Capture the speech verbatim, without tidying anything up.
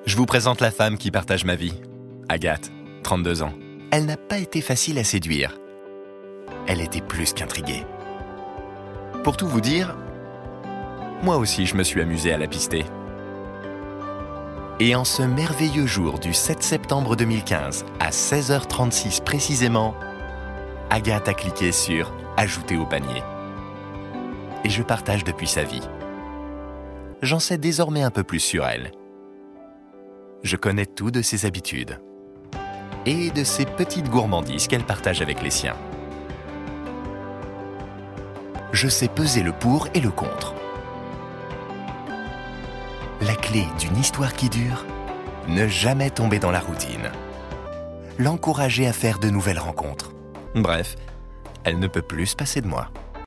Je vous présente la femme qui partage ma vie. Agathe, trente-deux ans. Elle n'a pas été facile à séduire. Elle était plus qu'intriguée. Pour tout vous dire, moi aussi je me suis amusé à la pister. Et en ce merveilleux jour du sept septembre deux mille quinze, à seize heures trente-six précisément, Agathe a cliqué sur « Ajouter au panier ». Et je partage depuis sa vie. J'en sais désormais un peu plus sur elle. Je connais tout de ses habitudes et de ses petites gourmandises qu'elle partage avec les siens. Je sais peser le pour et le contre. La clé d'une histoire qui dure, ne jamais tomber dans la routine. L'encourager à faire de nouvelles rencontres. Bref, elle ne peut plus se passer de moi.